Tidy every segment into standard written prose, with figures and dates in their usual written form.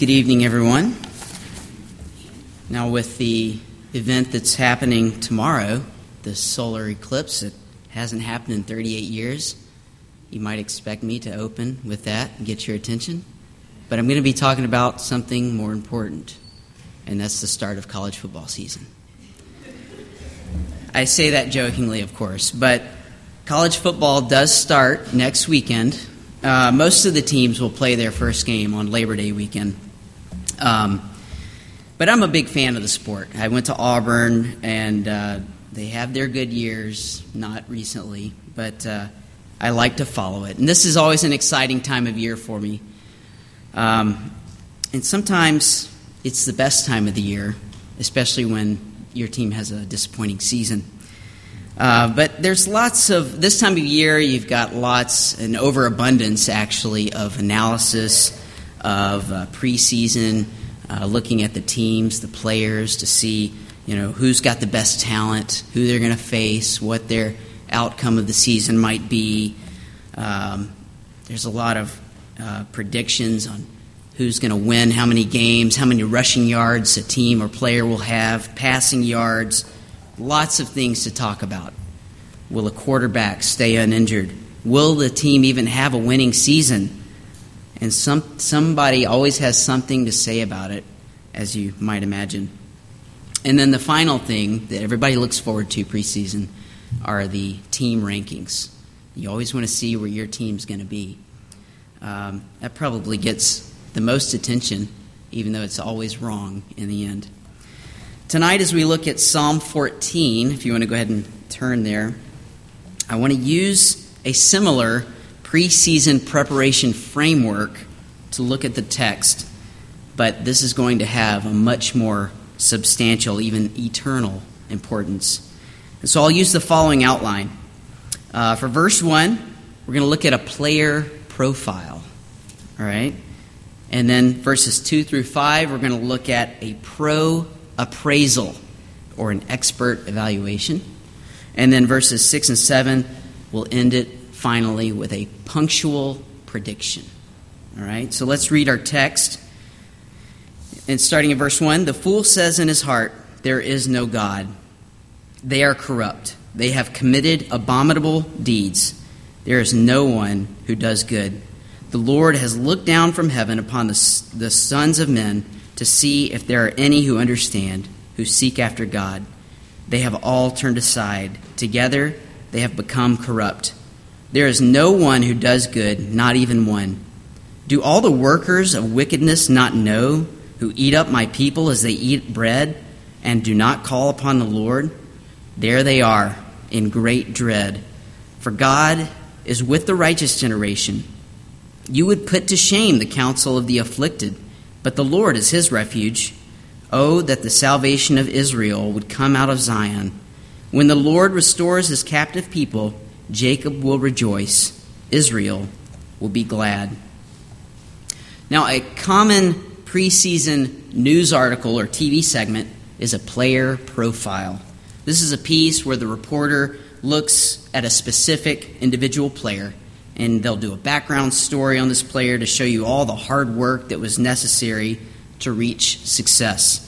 Good evening, everyone. Now, with the event that's happening tomorrow, the solar eclipse, it hasn't happened in 38 years. You might expect me to open with that and get your attention. But I'm going to be talking about something more important, and that's the start of college football season. I say that jokingly, of course, but college football does start next weekend. Most of the teams will play their first game on Labor Day weekend. But I'm a big fan of the sport. I went to Auburn, and they have their good years, not recently, but I like to follow it. And this is always an exciting time of year for me. And sometimes it's the best time of the year, especially when your team has a disappointing season. But there's this time of year, you've got an overabundance, actually, of analysis of preseason, looking at the teams, the players, to see, who's got the best talent, who they're going to face, what their outcome of the season might be. There's a lot of predictions on who's going to win, how many games, how many rushing yards a team or player will have, passing yards, lots of things to talk about. Will a quarterback stay uninjured? Will the team even have a winning season? And somebody always has something to say about it, as you might imagine. And then the final thing that everybody looks forward to preseason are the team rankings. You always want to see where your team's going to be. That probably gets the most attention, even though it's always wrong in the end. Tonight, as we look at Psalm 14, if you want to go ahead and turn there, I want to use a similar preseason preparation framework to look at the text, but this is going to have a much more substantial, even eternal importance. And so I'll use the following outline. For verse 1, we're going to look at a player profile, all right? And then verses 2 through 5, we're going to look at a pro appraisal, or an expert evaluation. And then verses 6 and 7, we'll end it finally with a punctual prediction. All right, so let's read our text. And starting in verse 1, the fool says in his heart, there is no God. They are corrupt. They have committed abominable deeds. There is no one who does good. The Lord has looked down from heaven upon the sons of men to see if there are any who understand, who seek after God. They have all turned aside. Together they have become corrupt. There is no one who does good, not even one. Do all the workers of wickedness not know, who eat up my people as they eat bread, and do not call upon the Lord? There they are, in great dread. For God is with the righteous generation. You would put to shame the counsel of the afflicted, but the Lord is his refuge. Oh, that the salvation of Israel would come out of Zion. When the Lord restores his captive people, Jacob will rejoice. Israel will be glad. Now, a common preseason news article or TV segment is a player profile. This is a piece where the reporter looks at a specific individual player, and they'll do a background story on this player to show you all the hard work that was necessary to reach success.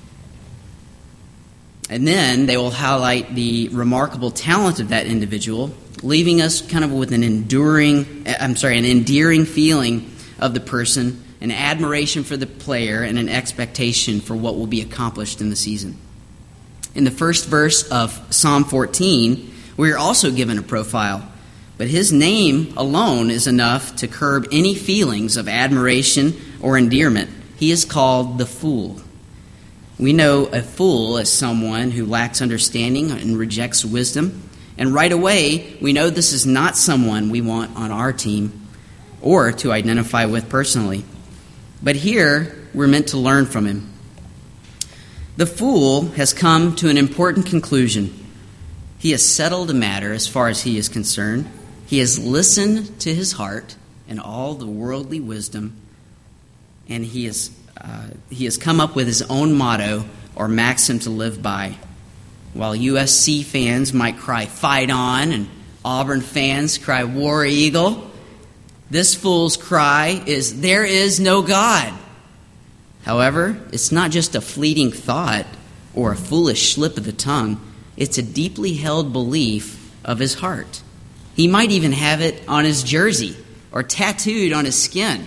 And then they will highlight the remarkable talent of that individual, leaving us kind of with an endearing feeling of the person, an admiration for the player, and an expectation for what will be accomplished in the season. In the first verse of Psalm 14, we are also given a profile, but his name alone is enough to curb any feelings of admiration or endearment. He is called the fool. We know a fool as someone who lacks understanding and rejects wisdom. And right away, we know this is not someone we want on our team or to identify with personally. But here, we're meant to learn from him. The fool has come to an important conclusion. He has settled the matter as far as he is concerned. He has listened to his heart and all the worldly wisdom, and he has come up with his own motto or maxim to live by. While USC fans might cry, "Fight on," and Auburn fans cry, "War Eagle," this fool's cry is, "There is no God." However, it's not just a fleeting thought or a foolish slip of the tongue. It's a deeply held belief of his heart. He might even have it on his jersey or tattooed on his skin.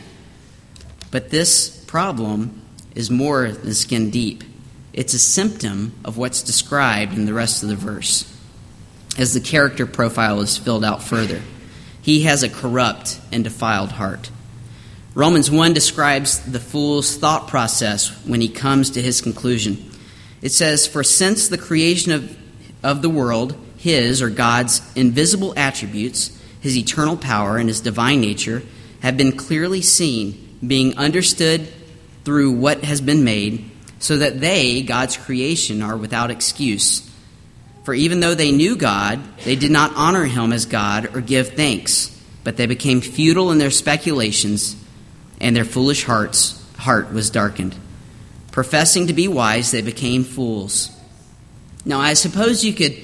But this problem is more than skin deep. It's a symptom of what's described in the rest of the verse as the character profile is filled out further. He has a corrupt and defiled heart. Romans 1 describes the fool's thought process when he comes to his conclusion. It says, "For since the creation of the world, his, or God's, invisible attributes, his eternal power and his divine nature, have been clearly seen, being understood through what has been made, so that they, God's creation, are without excuse. For even though they knew God, they did not honor him as God or give thanks, but they became futile in their speculations, and their foolish heart was darkened. Professing to be wise, they became fools." Now, I suppose you could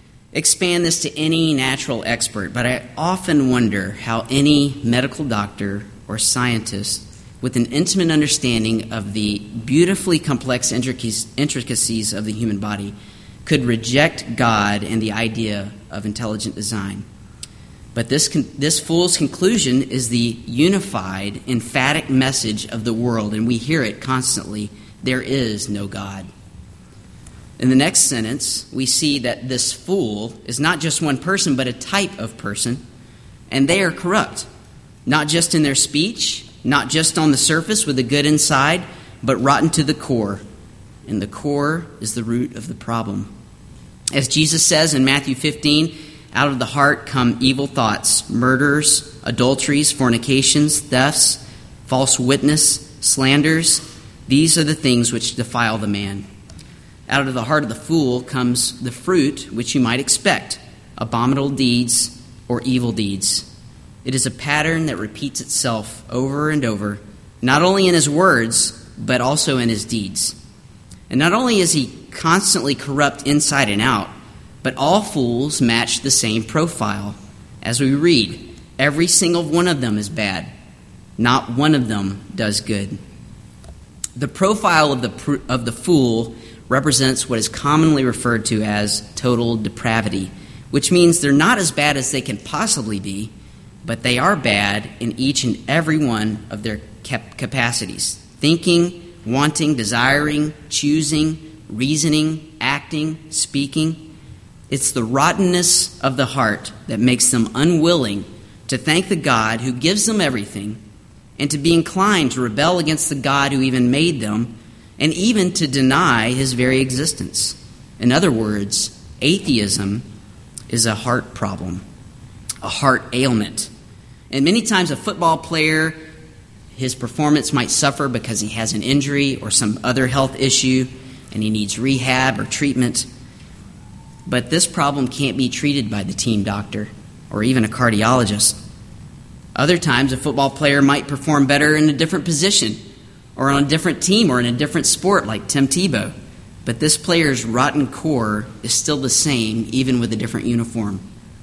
expand this to any natural expert, but I often wonder how any medical doctor or scientist with an intimate understanding of the beautifully complex intricacies of the human body could reject God and the idea of intelligent design. But this fool's conclusion is the unified, emphatic message of the world, and we hear it constantly: there is no God. In the next sentence, we see that this fool is not just one person, but a type of person, and they are corrupt, not just in their speech, not just on the surface with a good inside, but rotten to the core. And the core is the root of the problem. As Jesus says in Matthew 15, "Out of the heart come evil thoughts, murders, adulteries, fornications, thefts, false witness, slanders. These are the things which defile the man. Out of the heart of the fool comes the fruit which you might expect, abominable deeds or evil deeds." It is a pattern that repeats itself over and over, not only in his words, but also in his deeds. And not only is he constantly corrupt inside and out, but all fools match the same profile. As we read, every single one of them is bad. Not one of them does good. The profile of the fool represents what is commonly referred to as total depravity, which means they're not as bad as they can possibly be, but they are bad in each and every one of their capacities: thinking, wanting, desiring, choosing, reasoning, acting, speaking. It's the rottenness of the heart that makes them unwilling to thank the God who gives them everything, and to be inclined to rebel against the God who even made them, and even to deny his very existence. In other words, atheism is a heart problem, a heart ailment. And many times a football player, his performance might suffer because he has an injury or some other health issue, and he needs rehab or treatment. But this problem can't be treated by the team doctor or even a cardiologist. Other times a football player might perform better in a different position or on a different team or in a different sport like Tim Tebow. But this player's rotten core is still the same, even with a different uniform.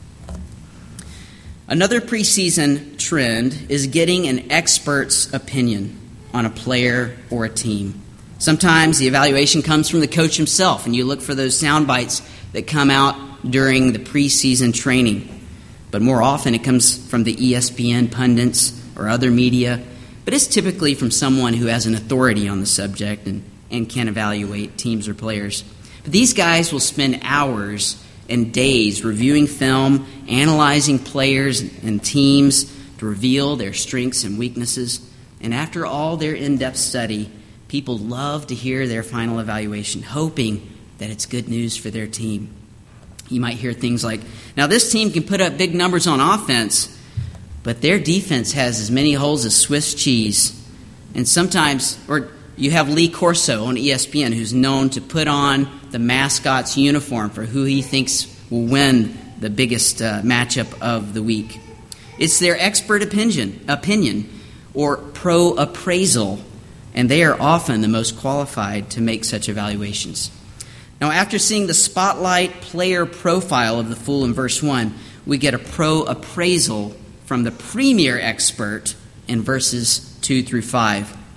Another preseason trend is getting an expert's opinion on a player or a team. Sometimes the evaluation comes from the coach himself, and you look for those sound bites that come out during the preseason training. But more often it comes from the ESPN pundits or other media, but it's typically from someone who has an authority on the subject and can evaluate teams or players. But these guys will spend hours and days reviewing film, analyzing players and teams to reveal their strengths and weaknesses. And after all their in-depth study, people love to hear their final evaluation, hoping that it's good news for their team. You might hear things like, "Now this team can put up big numbers on offense, but their defense has as many holes as Swiss cheese." And sometimes, or you have Lee Corso on ESPN, who's known to put on the mascot's uniform for who he thinks will win the biggest matchup of the week. It's their expert opinion or pro appraisal, and they are often the most qualified to make such evaluations. Now, after seeing the spotlight player profile of the fool in verse 1, we get a pro appraisal from the premier expert in verses 2 through 5.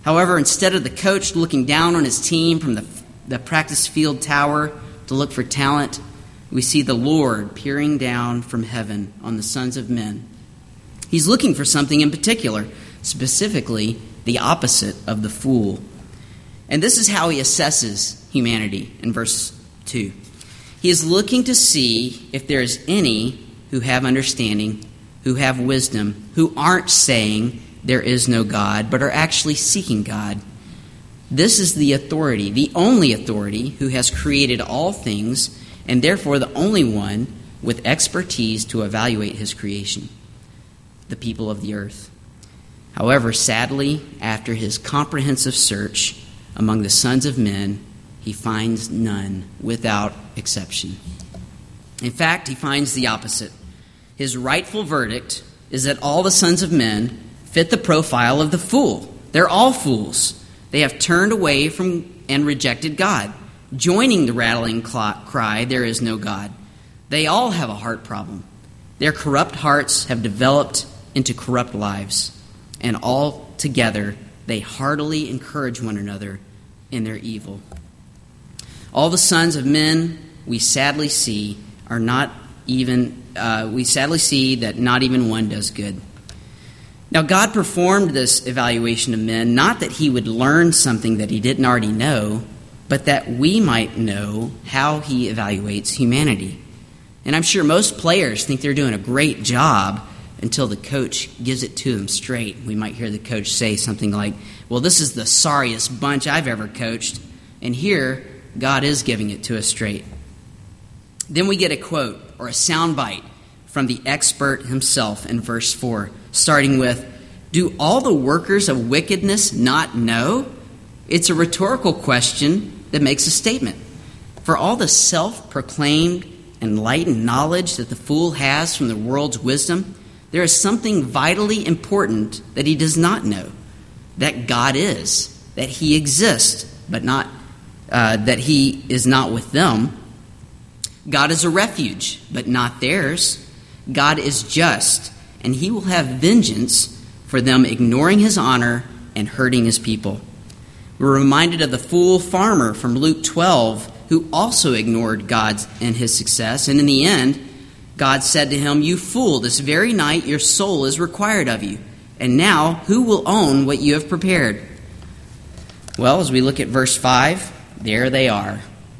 However, instead of the coach looking down on his team from the practice field tower to look for talent, we see the Lord peering down from heaven on the sons of men. He's looking for something in particular, specifically the opposite of the fool. And this is how he assesses humanity in verse 2. He is looking to see if there is any who have understanding, who have wisdom, who aren't saying there is no God, but are actually seeking God. This is the authority, the only authority who has created all things, and therefore the only one with expertise to evaluate his creation, the people of the earth. However, sadly, after his comprehensive search among the sons of men, he finds none without exception. In fact, he finds the opposite. His rightful verdict is that all the sons of men fit the profile of the fool. They're all fools. They have turned away from and rejected God, joining the rattling cry, "There is no God." They all have a heart problem. Their corrupt hearts have developed into corrupt lives, and all together they heartily encourage one another in their evil. All the sons of men we sadly see that not even one does good. Now, God performed this evaluation of men not that he would learn something that he didn't already know, but that we might know how he evaluates humanity. And I'm sure most players think they're doing a great job until the coach gives it to them straight. We might hear the coach say something like, "Well, this is the sorriest bunch I've ever coached." And here, God is giving it to us straight. Then we get a quote or a soundbite from the expert himself in verse 4, starting with, "Do all the workers of wickedness not know?" It's a rhetorical question that makes a statement. For all the self-proclaimed enlightened knowledge that the fool has from the world's wisdom, there is something vitally important that he does not know, that God is, that he exists, but not that he is not with them. God is a refuge, but not theirs. God is just, and he will have vengeance for them ignoring his honor and hurting his people. We're reminded of the fool farmer from Luke 12, who also ignored God and his success, and in the end, God said to him, "You fool, this very night your soul is required of you, and now who will own what you have prepared?" Well, as we look at verse 5, there they are,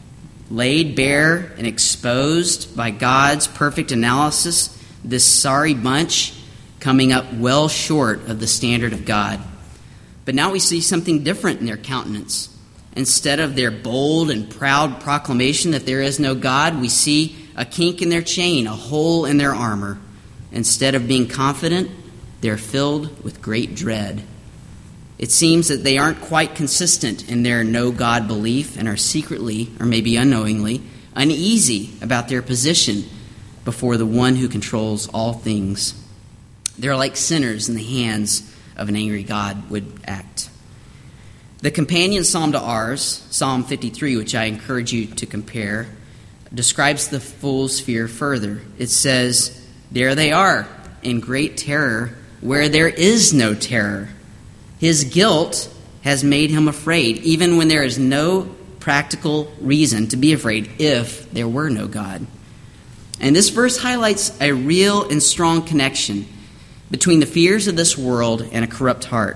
laid bare and exposed by God's perfect analysis, this sorry bunch coming up well short of the standard of God. But now we see something different in their countenance. Instead of their bold and proud proclamation that there is no God, we see a kink in their chain, a hole in their armor. Instead of being confident, they're filled with great dread. It seems that they aren't quite consistent in their no-God belief and are secretly, or maybe unknowingly, uneasy about their position before the one who controls all things. They're like sinners in the hands of an angry God would act. The companion psalm to ours, Psalm 53, which I encourage you to compare, describes the fool's fear further. It says, "There they are, in great terror, where there is no terror. His guilt has made him afraid, even when there is no practical reason to be afraid if there were no God." And this verse highlights a real and strong connection between the fears of this world and a corrupt heart.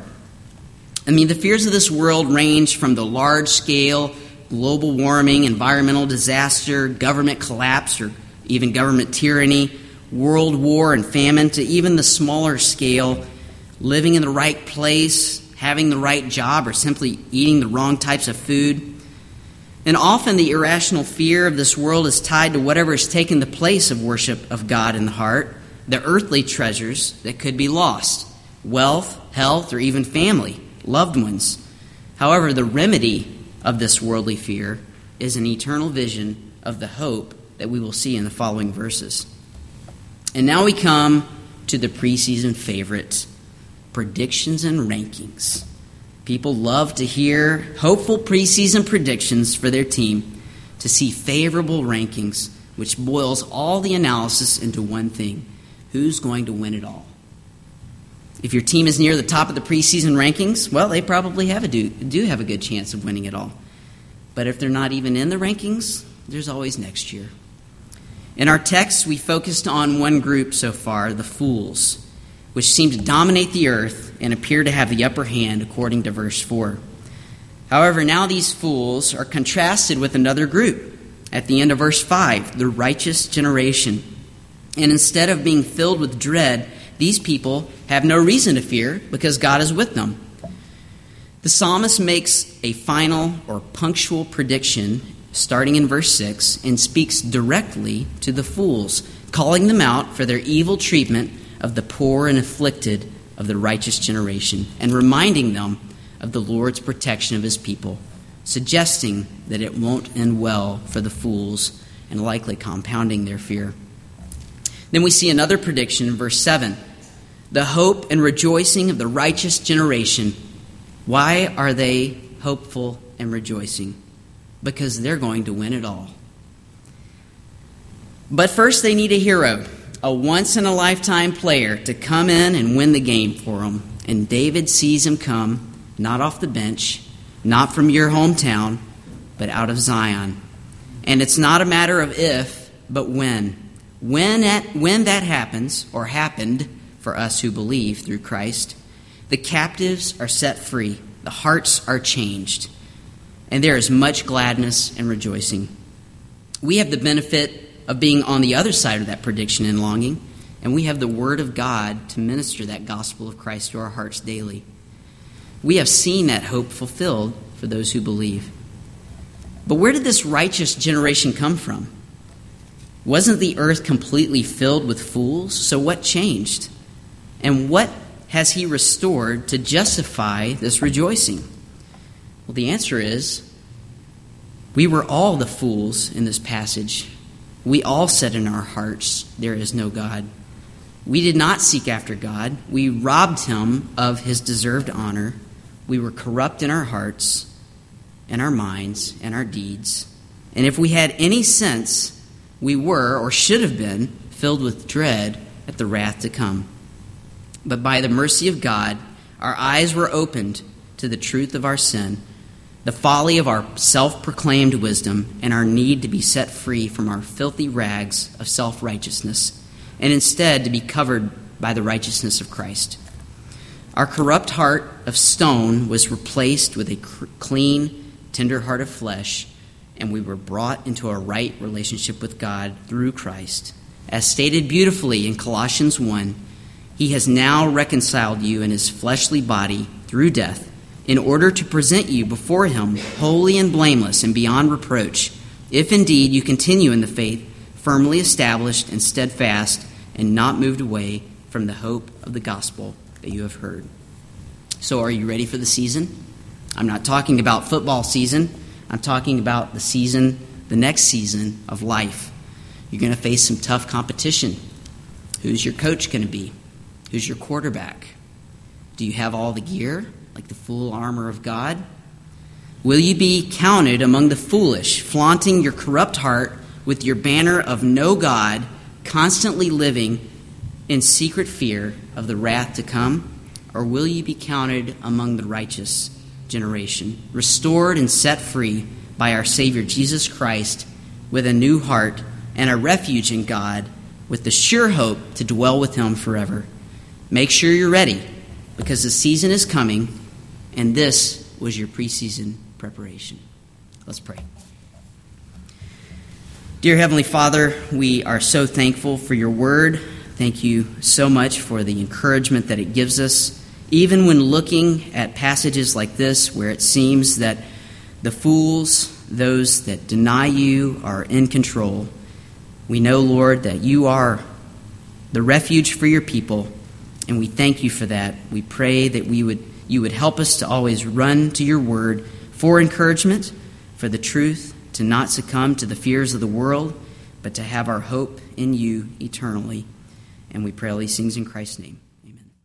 The fears of this world range from the large-scale global warming, environmental disaster, government collapse, or even government tyranny, world war and famine, to even the smaller scale, living in the right place, having the right job, or simply eating the wrong types of food. And often the irrational fear of this world is tied to whatever has taken the place of worship of God in the heart, the earthly treasures that could be lost, wealth, health, or even family, loved ones. However, the remedy of this worldly fear is an eternal vision of the hope that we will see in the following verses. And now we come to the preseason favorites, predictions and rankings. People love to hear hopeful preseason predictions for their team, to see favorable rankings, which boils all the analysis into one thing: who's going to win it all? If your team is near the top of the preseason rankings, well, they probably do have a good chance of winning it all. But if they're not even in the rankings, there's always next year. In our text, we focused on one group so far, the fools, which seem to dominate the earth and appear to have the upper hand according to verse 4. However, now these fools are contrasted with another group at the end of verse 5, the righteous generation. And instead of being filled with dread, these people have no reason to fear because God is with them. The psalmist makes a final or punctual prediction starting in verse 6 and speaks directly to the fools, calling them out for their evil treatment of the poor and afflicted of the righteous generation and reminding them of the Lord's protection of his people, suggesting that it won't end well for the fools and likely compounding their fear. Then we see another prediction in verse 7. The hope and rejoicing of the righteous generation. Why are they hopeful and rejoicing? Because they're going to win it all. But first they need a hero, a once-in-a-lifetime player to come in and win the game for them. And David sees him come, not off the bench, not from your hometown, but out of Zion. And it's not a matter of if, but when. When that happens, or happened for us who believe through Christ, the captives are set free, the hearts are changed, and there is much gladness and rejoicing. We have the benefit of being on the other side of that prediction and longing, and we have the Word of God to minister that gospel of Christ to our hearts daily. We have seen that hope fulfilled for those who believe. But where did this righteous generation come from? Wasn't the earth completely filled with fools? So what changed? And what has he restored to justify this rejoicing? Well, the answer is, we were all the fools in this passage. We all said in our hearts, there is no God. We did not seek after God. We robbed him of his deserved honor. We were corrupt in our hearts and our minds and our deeds. And if we had any sense, we were, or should have been, filled with dread at the wrath to come. But by the mercy of God, our eyes were opened to the truth of our sin, the folly of our self-proclaimed wisdom, and our need to be set free from our filthy rags of self-righteousness, and instead to be covered by the righteousness of Christ. Our corrupt heart of stone was replaced with a clean, tender heart of flesh, and we were brought into a right relationship with God through Christ. As stated beautifully in Colossians 1, he has now reconciled you in his fleshly body through death, in order to present you before him holy and blameless and beyond reproach, if indeed you continue in the faith, firmly established and steadfast, and not moved away from the hope of the gospel that you have heard. So are you ready for the season? I'm not talking about football season. I'm talking about the season, the next season of life. You're going to face some tough competition. Who's your coach going to be? Who's your quarterback? Do you have all the gear, like the full armor of God? Will you be counted among the foolish, flaunting your corrupt heart with your banner of no God, constantly living in secret fear of the wrath to come? Or will you be counted among the righteous generation, restored and set free by our Savior Jesus Christ, with a new heart and a refuge in God, with the sure hope to dwell with him forever? Make sure you're ready, because the season is coming, and this was your preseason preparation. Let's pray. Dear Heavenly Father, we are so thankful for your word. Thank you so much for the encouragement that it gives us, even when looking at passages like this where it seems that the fools, those that deny you, are in control. We know, Lord, that you are the refuge for your people, and we thank you for that. We pray that you would help us to always run to your word for encouragement, for the truth, to not succumb to the fears of the world, but to have our hope in you eternally. And we pray all these things in Christ's name.